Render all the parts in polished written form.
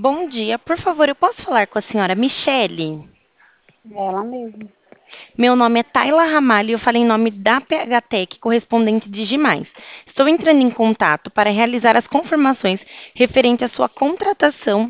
Bom dia, por favor, eu posso falar com a senhora Michele? Ela mesma. Meu nome é Tayla Ramalho e eu falo em nome da PHTEC, correspondente de Digimais. Estou entrando em contato para realizar as confirmações referente à sua contratação.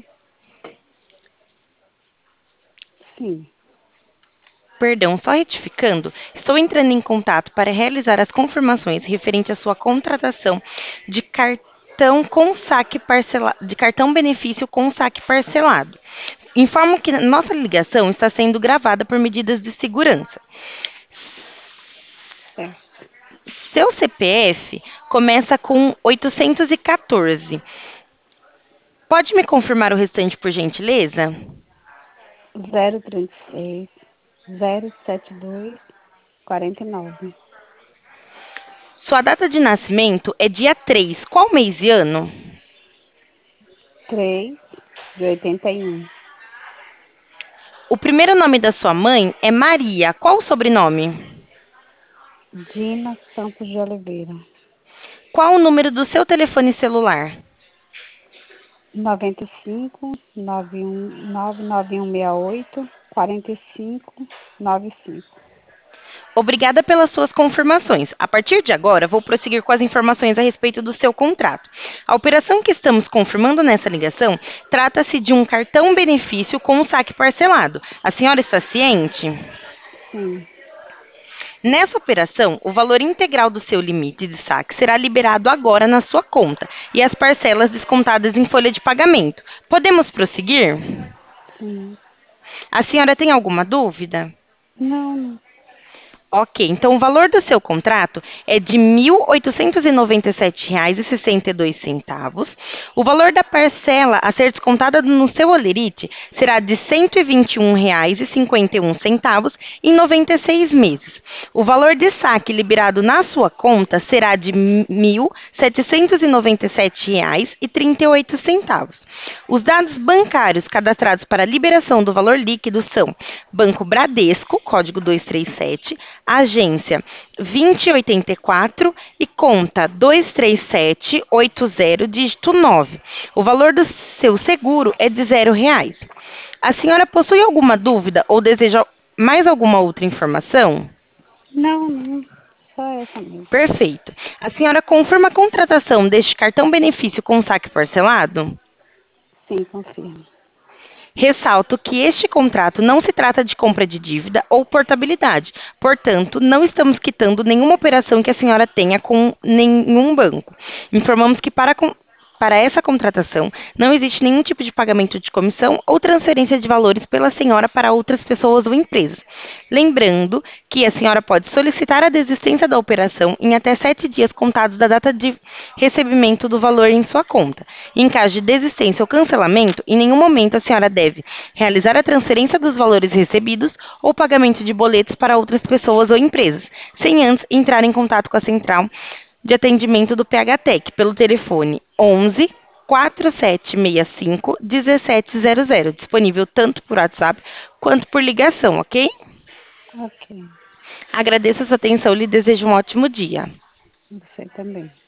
Sim, Perdão, só retificando, estou entrando em contato para realizar as confirmações referente à sua contratação de cartão com saque parcelado, de cartão benefício com saque parcelado. Informo que nossa ligação está sendo gravada por medidas de segurança. certo. Seu CPF começa com 814. Pode me confirmar o restante, por gentileza? 036 072 49. Sua data de nascimento é dia 3. Qual mês e ano? 3 de 81. O primeiro nome da sua mãe é Maria. Qual o sobrenome? Dina Campos de Oliveira. Qual o número do seu telefone celular? 95 91 99168 4595. Obrigada pelas suas confirmações. A partir de agora, vou prosseguir com as informações a respeito do seu contrato. A operação que estamos confirmando nessa ligação trata-se de um cartão benefício com saque parcelado. A senhora está ciente? Sim, Nessa operação, o valor integral do seu limite de saque será liberado agora na sua conta e as parcelas descontadas em folha de pagamento. Podemos prosseguir? sim. A senhora tem alguma dúvida? Não, não. Ok, então o valor do seu contrato é de R$ 1.897,62. O valor da parcela a ser descontada no seu holerite será de R$ 121,51 em 96 meses. O valor de saque liberado na sua conta será de R$ 1.797,38. Os dados bancários cadastrados para liberação do valor líquido são Banco Bradesco, código 237, agência 2084 e conta 23780, dígito 9. O valor do seu seguro é de R$ 0. A senhora possui alguma dúvida ou deseja mais alguma outra informação? Não, não. Só essa mesmo. Perfeito. A senhora confirma a contratação deste cartão benefício com saque parcelado? Sim, confirmo. Ressalto que este contrato não se trata de compra de dívida ou portabilidade, portanto, não estamos quitando nenhuma operação que a senhora tenha com nenhum banco. Informamos que para essa contratação não existe nenhum tipo de pagamento de comissão ou transferência de valores pela senhora para outras pessoas ou empresas. Lembrando que a senhora pode solicitar a desistência da operação em até 7 dias contados da data de recebimento do valor em sua conta. Em caso de desistência ou cancelamento, em nenhum momento a senhora deve realizar a transferência dos valores recebidos ou pagamento de boletos para outras pessoas ou empresas, sem antes entrar em contato com a central de atendimento do PHTEC pelo telefone 11 4765 1700, disponível tanto por WhatsApp quanto por ligação, ok? Ok. Agradeço a sua atenção e lhe desejo um ótimo dia. Você também.